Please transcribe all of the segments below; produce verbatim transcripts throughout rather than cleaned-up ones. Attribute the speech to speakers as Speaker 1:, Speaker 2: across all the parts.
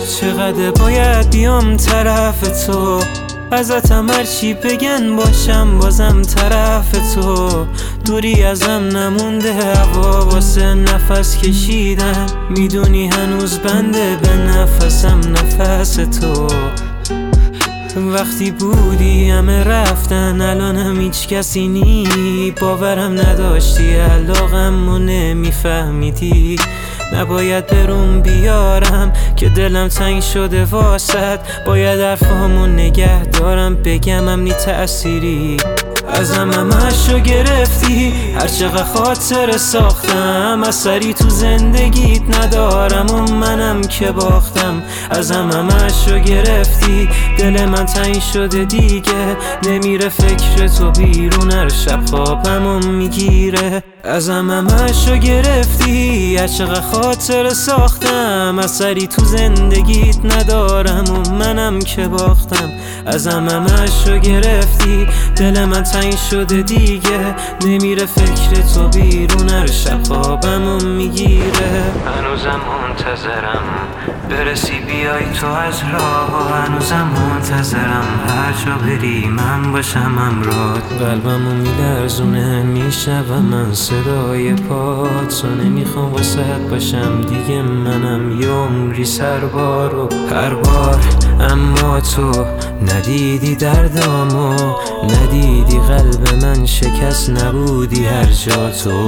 Speaker 1: چقدر باید بیام طرف تو، ازتم هرچی بگن باشم بازم طرف تو. دوری ازم نمونده هوا واسه نفس کشیدن، میدونی هنوز بنده به نفسم نفس تو. وقتی بودی همه رفتن الانم هیچ کسی نی، باورم نداشتی علاقم و نمیفهمیدی. نباید برون بیارم که دلم تنگ شده واسد، باید حرفامو نگه دارم بگمم نی تأثیری. ازم همشو گرفتی هرچقدر خاطر ساختم، اثری تو زندگیت ندارم و منم که باختم. ازم همشو گرفتی دل من تنگ شده دیگه، نمیره فکر تو بیرون هر شب خوابمو میگیره. ازم همشو گرفتی هرچقدر خاطر ساختم، اثری تو زندگیت ندارم و منم که باختم. ازم همشو گرفتی دل من تنگ شده دیگه، نمیره فکر تو بیرون هر شب خوابمو میگیره. هنوزم منتظرم برسی بیای تو از راه، هنوزم منتظرم هر جا بری من باشم همراهت. قلبمو میلرزونه میشنوم من صدای پات، و نمیخوام واسهت باشم دیگه منم یه عمری سربار و هر بار. اما تو ندیدی دردامو، ندیدی قلب من شکست، نبودی هر جا تو.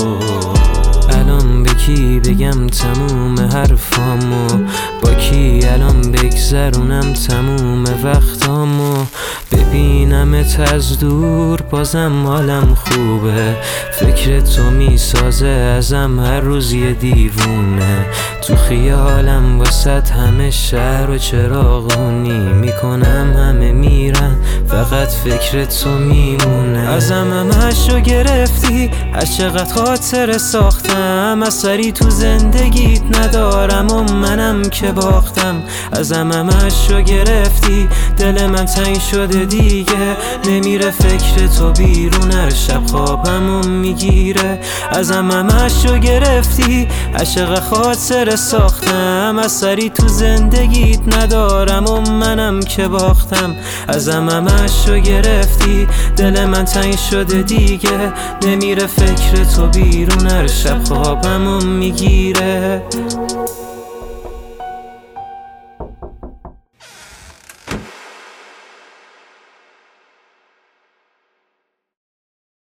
Speaker 1: الان به کی بگم تموم حرفامو، با کی الان بگذرونم تموم وقتامو. ببینمت از دور بازم حالم خوبه، فکر تو میسازه ازم هر روز یه دیوونه. تو خیالم واسط همه شهر و چراغونی میکنم، همه میرن فقط فکر تو میمونه. ازم همشو گرفتی هرچقدر خاطر ساختم، اثری تو زندگیت ندارم و منم که باختم. ازم همشو گرفتی دل من تنگ شده دیگه، نمیره فکر تو بیرون هر شب خوابمو میگیره. ازم همشو گرفتی هرچقدر خاطر ساختم، اثری تو زندگیت ندارم و منم که باختم. ازم همشو گرفتی دل من تنگ شده دیگه، نمیره فکر تو بیرون هر شب خوابمو میگیره.